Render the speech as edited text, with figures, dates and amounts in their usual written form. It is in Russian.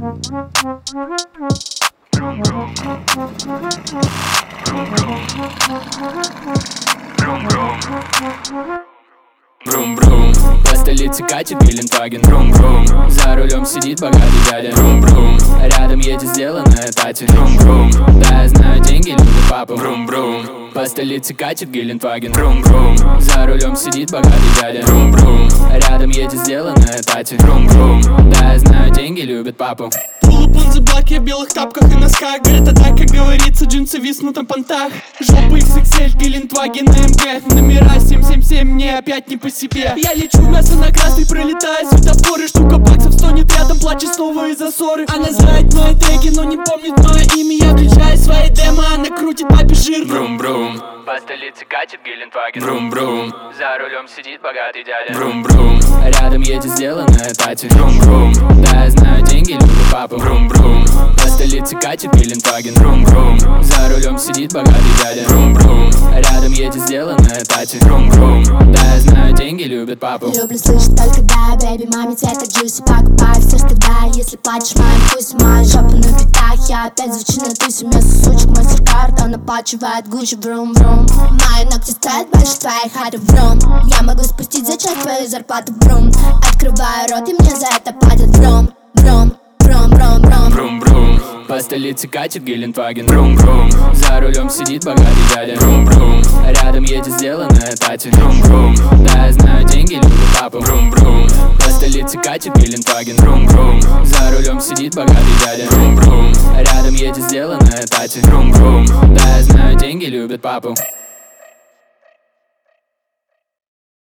Брум-брум, по столице катит Гелендваген. Брум-брум, за рулем сидит богатый дядя. Брум-брум, рядом едет сделанная Тати. Брум-брум, да я знаю, деньги любит папа. Брум-брум, по столице катит Гелендваген. Брум-брум, за рулем сидит богатый дядя. Брум-брум, рядом едет сделанная Тати. Брум-брум, да я знаю, деньги любит папу. Полупунзы, блаки, в белых тапках и носках. Говорят, а так, как говорится, джинсы виснут на понтах. Жопа XXL, Гелендваген, МГ. Номера 777, мне опять не по себе. Я лечу в мясо на красный, пролетая светофоры. Штука баксов стонет рядом, плачет снова из-за ссоры. Она знает мои треки, но не помнит мое имя. Я включаю свои демо, она крутит папе жир. Брум-брум, по столице катит Гелендваген. Брум-брум, за рулем сидит богатый дядя. Брум-брум, рядом едет сделанная Тати. Брум-брум, да я знаю, деньги любит папа. Брум-брум, по столице катит Гелендваген. Брум-брум, за рулем сидит богатый дядя. Брум-брум, рядом едет сделанная Тати. Брум-брум, да я знаю, деньги любит папу. Люблю слышать только да, бэби, маме цвета джуси. Покупаю все, что да, если плачешь моим вкусом. Моя жопа на битах, я опять звучу на тусе. Вместо сучек мастер-карт, он оплачивает Гуччи. Брум-брум, мои ногти стоят больше твоей хаты. Брум, я могу спустить за час твою зарплату. Брум, открываю рот и мне за это платят. Брум, брум, брум-брум-брум. Брум-брум, по столице катит Гелендваген. Брум-брум, за рулем сидит богатый дядя. Брум-брум, рядом едет сделанная Тати. Брум-брум, да я знаю, деньги любит папа. Брум-брум, по столице катит Гелендваген. Брум-брум, за рулем сидит богатый дядя. Брум-брум, рядом едет сделанная Тати. Брум-брум, да я знаю, деньги любит папу.